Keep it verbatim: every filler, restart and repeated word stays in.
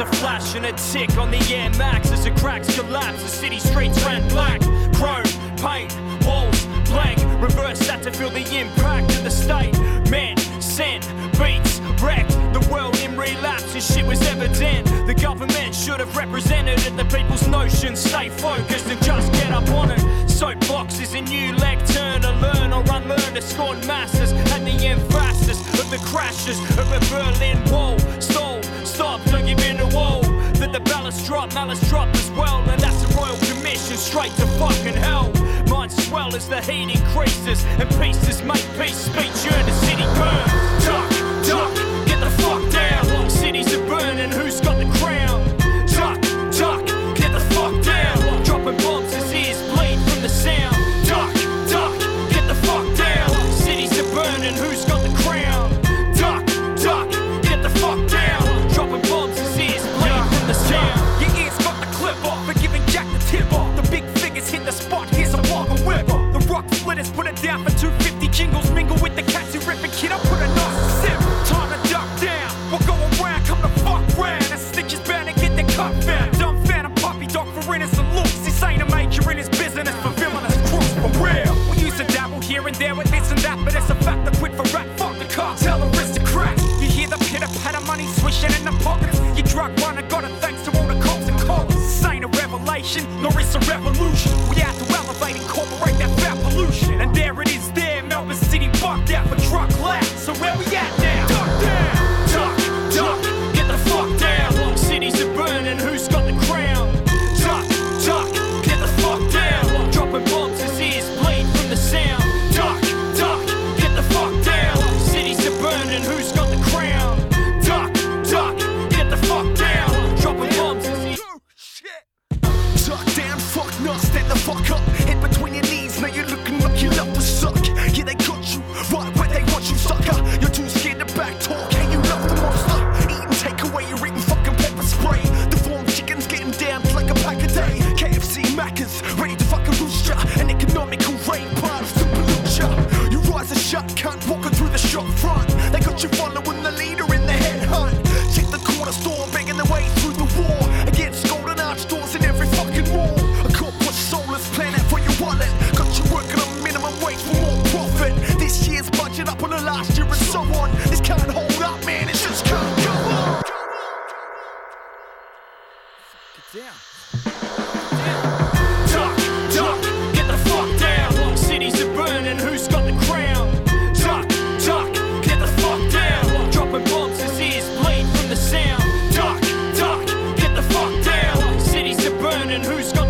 a flash and a tick on the Air Max as the cracks collapse. The city streets ran black. Chrome, paint, walls, blank. Reverse that to feel the impact of the state. Men, sin, beats, wrecked. The world in relapse and shit was evident. The government should have represented it. The people's notions stay focused and just get up on it. Soapbox is a new leg turn to learn or unlearn to scorn masses. And the emphasis of the crashes of a Berlin Wall. Stall, stop, don't give in to wall. That the ballast drop, malice drop as well. And that's the Royal Commission straight to fucking hell. Minds swell as the heat increases. And pieces make peace speech earn the city burn. Duck, duck, get the fuck down. Cities are burning, who's got the crown? Duck, duck, get the fuck down. Dropping bombs as ears bleed from the sound. Duck, duck, get the fuck down. Cities are burning, who's got the crown? Duck, duck, get the fuck down. Dropping bombs as ears bleed from the sound. Your ears got the clip off for giving Jack the tip off. The big figures hit the spot, here's a walk and whip. The rock splitters put it down for two fifty. Jingles mingle with the cats who rip a kid up, put a nice sip. Time to duck down, we'll go around, come the fuck round. And snitches bound to get their cut found. Dumb fan of puppy dog for innocent looks. This ain't a major in his business for villainous crooks, for real. We used to dabble here and there with this and that, but it's a fact that quit for rap, fuck the cartel aristocrats. You hear the pitter patter, money swishing in the pockets. You drug runner, got it thanks to all the cops and collars. This ain't a revelation, nor it's a revolution. We have to elevate, incorporate that fat pollution. And there it is there, Melbourne City bugged out for truck loud. So where we at now? Duck down! Duck, duck, get the fuck down. Cities are burning, who's got the crown? Duck, duck, get the fuck down. Dropping bombs as ears bleed from the sound. Duck, duck, get the fuck down. Cities are burning, who's got the crown? Duck, duck, get the fuck down. Dropping bombs as ears. Oh, shit! Duck down, fuck not, stand the fuck up. Head between your knees, now you're looking like you love to suck. Yeah, they got you, right where they want you, sucker. You're too scared to back talk, and you love the monster. Eating takeaway, you're eating fucking pepper spray. The form chicken's getting down like a pack a day. K F C Macca's, ready to fucking roost ya. An economical rate parts to pollute ya. You rise a shot, cunt, walking through the shop front. They got you following the leader in the headhunt. Check the corner store, begging their way through the war. Against golden arch doors in every fucking wall. A corporate soulless planet for your wallet. Got you working on minimum wage for more profit. This year's budget up on the last year and so on. This can't hold up, man, it just can't go on. Down. Duck, duck, get the fuck down. Cities are burning, who's got the crown? Duck, duck, get the fuck down. Dropping bombs as ears bleed from the sound. Duck, duck, get the fuck down. Cities are burning, who's got